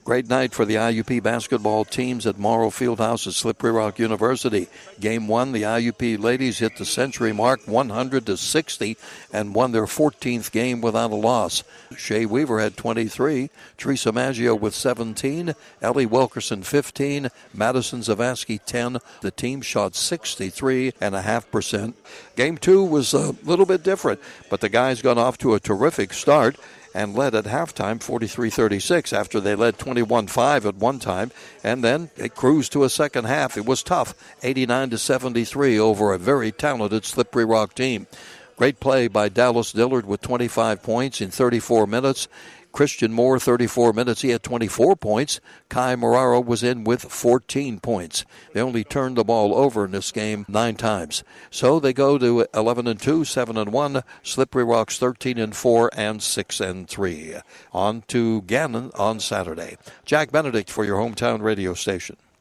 Great night for the IUP basketball teams at Morrow Fieldhouse at Slippery Rock University. Game 1, the IUP ladies hit the century mark 100-60 and won their 14th game without a loss. Shea Weaver had 23, Teresa Maggio with 17, Ellie Wilkerson 15, Madison Zavasky 10. The team shot 63.5%. Game 2 was a little bit different, but the guys got off to a terrific start and led at halftime 43-36 after they led 21-5 at one time, and then it cruised to a second half. It was tough, 89-73 over a very talented Slippery Rock team. Great play by Dallas Dillard with 25 points in 34 minutes. Christian Moore, 34 minutes. He had 24 points. Kai Moraro was in with 14 points. They only turned the ball over in this game 9 times. So they go to 11-2, 7-1. Slippery Rocks 13-4 and 6-3. On to Gannon on Saturday. Jack Benedict for your hometown radio station.